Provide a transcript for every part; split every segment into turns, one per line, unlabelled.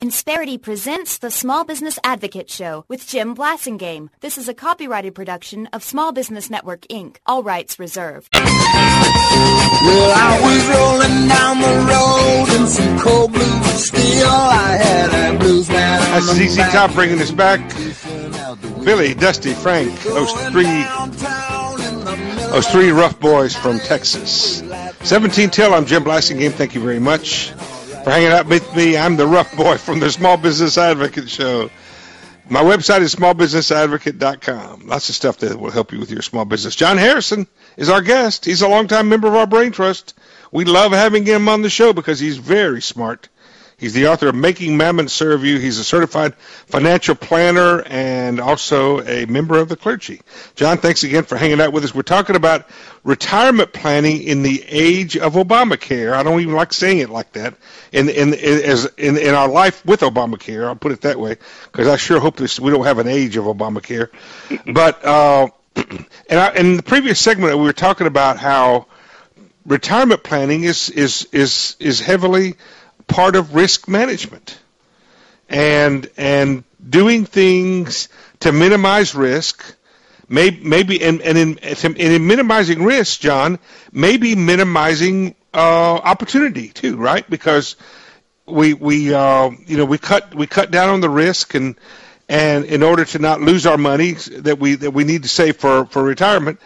Insperity presents the Small Business Advocate Show with Jim Blasingame. This is a copyrighted production of Small Business Network, Inc. All rights reserved.
Well, I was rolling down the road in some cold blue steel. I had a blues man.
That's ZZ Top bringing us back. Billy, Dusty, Frank, those three rough boys from Texas. 17 till, I'm Jim Blasingame. Thank you very much for hanging out with me. I'm the rough boy from the Small Business Advocate Show. My website is smallbusinessadvocate.com. Lots of stuff that will help you with your small business. John Harrison is our guest. He's a longtime member of our Brain Trust. We love having him on the show because he's very smart. He's the author of Making Mammon Serve You. He's a certified financial planner and also a member of the clergy. John, thanks again for hanging out with us. We're talking about retirement planning in the age of Obamacare. I don't even like saying it like that. In our life with Obamacare, I'll put it that way, because I sure hope we don't have an age of Obamacare. But in the previous segment, we were talking about how retirement planning is heavily part of risk management, and doing things to minimize risk, maybe in minimizing risk, John, maybe minimizing opportunity too, right? Because we cut down on the risk, and in order to not lose our money that we need to save for retirement.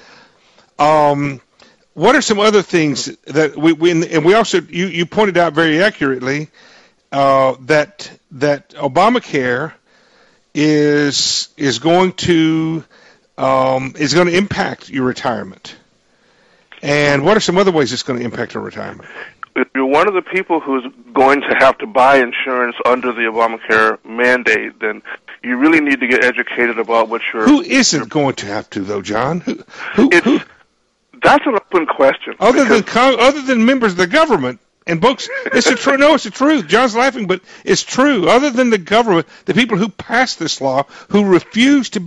What are some other things that we also, you pointed out very accurately that Obamacare is going to impact your retirement, and what are some other ways it's going to impact your retirement?
If you're one of the people who's going to have to buy insurance under the Obamacare mandate, then you really need to get educated about what your...
Who isn't going to have to, though, John? Who?
That's an open question.
Other than members of the government and books, it's the truth. No, it's the truth. John's laughing, but it's true. Other than the government, the people who passed this law, who refuse to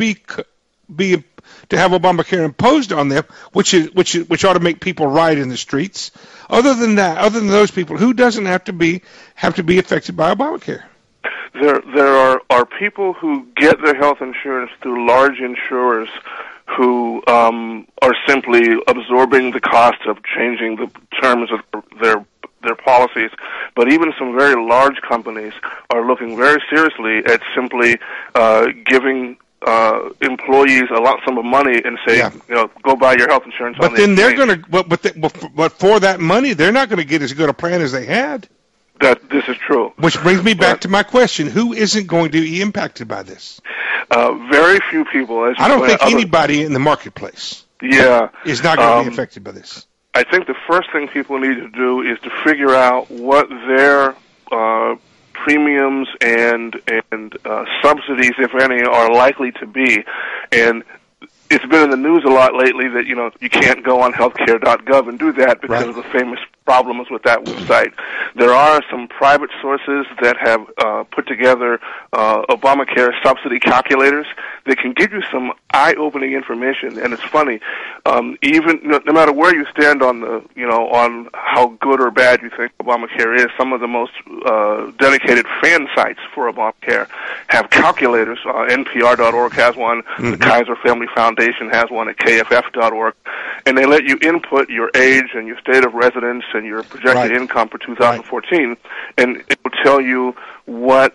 have Obamacare imposed on them, which ought to make people riot in the streets. Other than those people, who doesn't have to be affected by Obamacare?
There are people who get their health insurance through large insurers who are simply absorbing the cost of changing the terms of their policies. But even some very large companies are looking very seriously at simply giving employees a lump sum of money and say, go buy your health insurance.
But then they're going to, but for that money, they're not going to get as good a plan as they had.
This is true.
Which brings me back to my question: who isn't going to be impacted by this?
Very few people.
I don't think anybody in the marketplace is not going to be affected by this.
I think the first thing people need to do is to figure out what their premiums and subsidies, if any, are likely to be. And it's been in the news a lot lately that, you can't go on healthcare.gov and do that because of the famous problems with that website. There are some private sources that have put together Obamacare subsidy calculators that can give you some eye-opening information. And it's funny, even no matter where you stand on on how good or bad you think Obamacare is, some of the most dedicated fan sites for Obamacare have calculators. NPR.org has one. Mm-hmm. The Kaiser Family Foundation has one at KFF.org. And they let you input your age and your state of residence and your projected income for 2014, and it will tell you what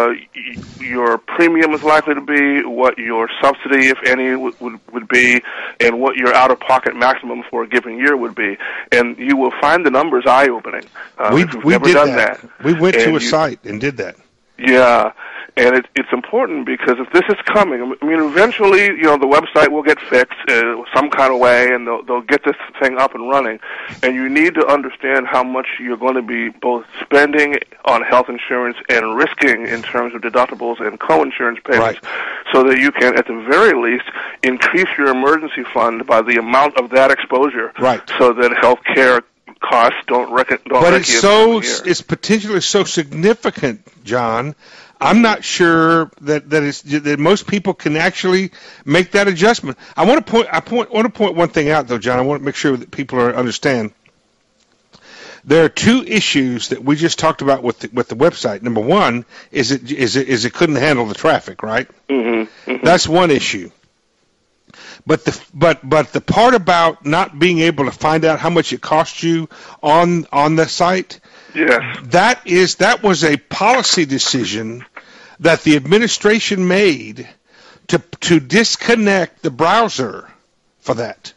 your premium is likely to be, what your subsidy, if any, would be, and what your out-of-pocket maximum for a given year would be. And you will find the numbers eye-opening.
We've never done that. We went to a site and did that.
Yeah. And it's important because if this is coming, I mean, eventually, the website will get fixed some kind of way, and they'll get this thing up and running. And you need to understand how much you're going to be both spending on health insurance and risking in terms of deductibles and co-insurance payments, so that you can, at the very least, increase your emergency fund by the amount of that exposure, so that health care costs don't wreck it.
But it's potentially so significant, John. I'm not sure that most people can actually make that adjustment. I want to point one thing out, though, John. I want to make sure that people understand. There are two issues that we just talked about with the website. Number one is it couldn't handle the traffic, right?
Mm-hmm. Mm-hmm.
That's one issue. But the part about not being able to find out how much it cost you on the site,
yes,
that was a policy decision that the administration made to disconnect the browser for that.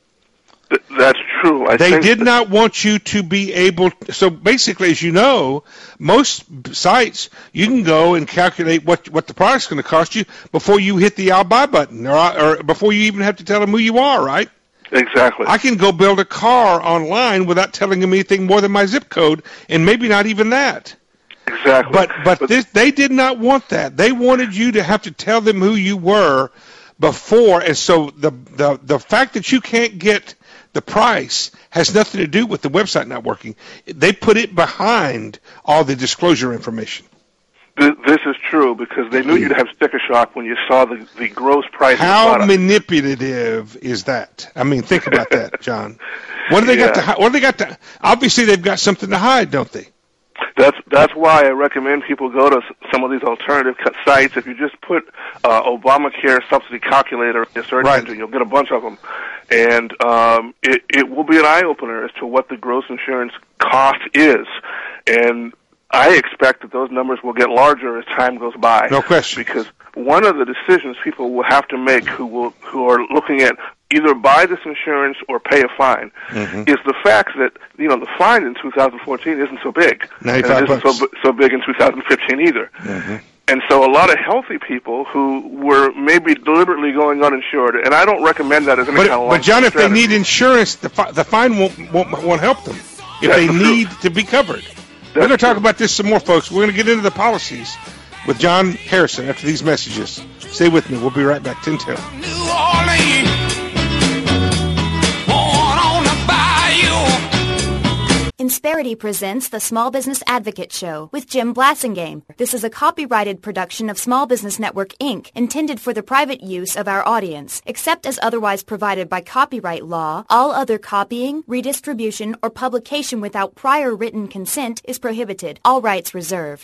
That's true.
They did not want you to be able – so basically, as you know, most sites, you can go and calculate what the product's going to cost you before you hit the I'll buy button or before you even have to tell them who you are, right?
Exactly.
I can go build a car online without telling them anything more than my zip code, and maybe not even that.
Exactly.
But they did not want that. They wanted you to have to tell them who you were before, and so the fact that you can't get – the price has nothing to do with the website not working. They put it behind all the disclosure information.
This is true because they knew you'd have sticker shock when you saw the gross price.
How manipulative is that? I mean, think about that, John. What do they got to? What do they got to? Obviously, they've got something to hide, don't they?
That's why I recommend people go to some of these alternative sites. If you just put Obamacare subsidy calculator in your search engine, you'll get a bunch of them. And it will be an eye-opener as to what the gross insurance cost is. And I expect that those numbers will get larger as time goes by.
No question.
Because one of the decisions people will have to make who are looking at either buy this insurance or pay a fine is the fact that, the fine in 2014 isn't so big. And it isn't so big in 2015 either. Mm-hmm. And so a lot of healthy people who were maybe deliberately going uninsured, and I don't recommend that as any kind of
But John, if they need insurance, the fine won't help them if they need to be covered. We're going to talk about this some more, folks. We're going to get into the policies with John Harrison after these messages. Stay with me. We'll be right back. 10-10.
New Orleans.
Insperity presents the Small Business Advocate Show with Jim Blasingame. This is a copyrighted production of Small Business Network, Inc., intended for the private use of our audience. Except as otherwise provided by copyright law, all other copying, redistribution, or publication without prior written consent is prohibited. All rights reserved.